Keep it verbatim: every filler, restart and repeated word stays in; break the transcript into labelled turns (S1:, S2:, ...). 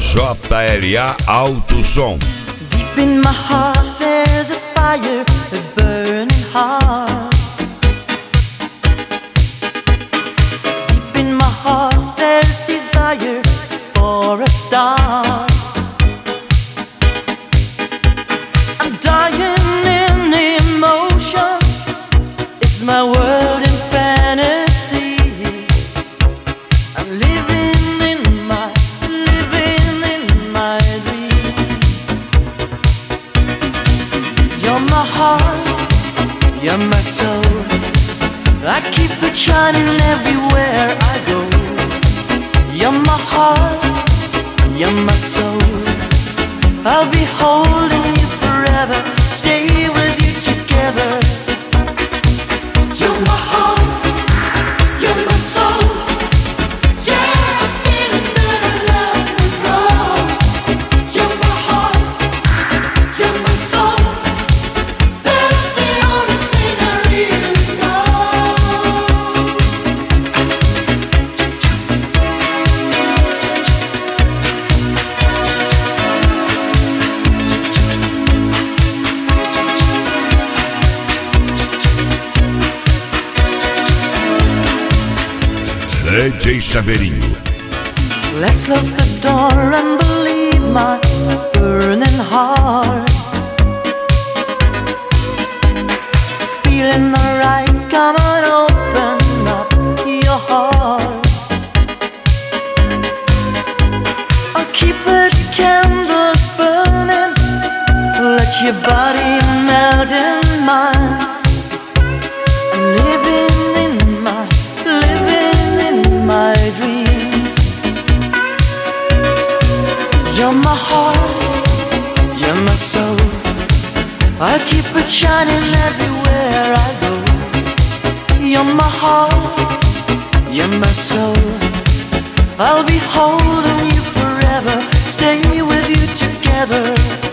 S1: J L A Alto Som.
S2: Deep in my heart there's a fire, a burning heart. Deep in my heart there's desire for a star. I'm dying in emotion, it's my world in fantasy. I'm living in my, living in my dream. You're my heart, you're my soul. I keep it shining everywhere I go. You're my heart, you're my soul. I'll be holding you forever, stay with you together. You're my heart, you're my soul. Yeah, I'm feeling that I love and roll. You're my heart, you're my soul. That's the only thing I really know.
S1: D J Chaveirinho.
S2: Let's close the door and believe my burning heart. Feeling alright, come on, open up your heart. I'll keep the candles burning, let your body melt in mine. I'm living in my, living in my dreams. You're my heart, you're my soul. I'll keep it shining everywhere I go. You're my heart, you're my soul. I'll be holding you forever, stay with you together.